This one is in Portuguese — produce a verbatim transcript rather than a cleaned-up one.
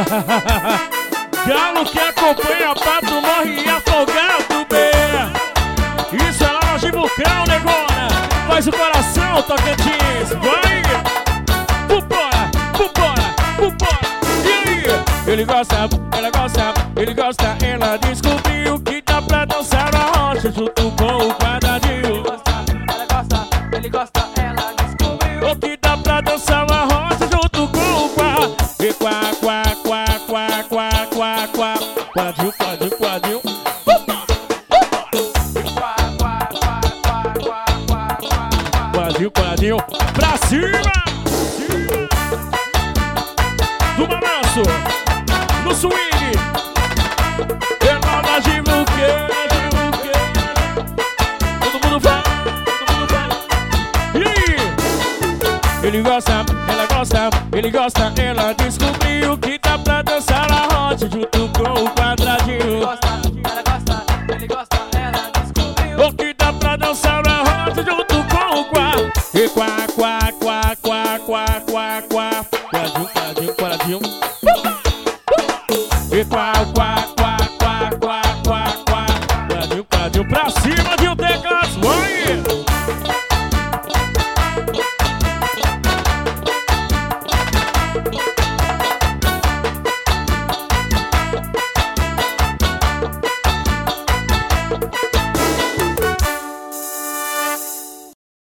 Galo que acompanha pato morre afogado, bê. Isso é lá no Gibucão, negona. Faz o coração, Tocantins. Vai! Vambora, vambora, vambora. E aí? Ele gosta, ela gosta, ele gosta. Ela descobriu que dá pra dançar na rocha junto com o quadradinho. Ela gosta, ele gosta, ela descobriu o que dá pra dançar na rocha junto com o quadradinho. E quá, quá, quá, quá, quá, quá, quá. Quadril, quadril, quadril. Quadril, quadril. Pra cima! Do balanço, no swing. Ela da Gibuqueira, Gibuqueira. Todo mundo vai, todo mundo vai. E aí? Ele gosta, ela gosta, ele gosta. Ela descobriu que dá pra dançar a rocha junto com o quadradinho. Ela gosta, ele gosta, ela descobriu o que dá pra dançar a rocha junto com o quadradinho. E quá, quá,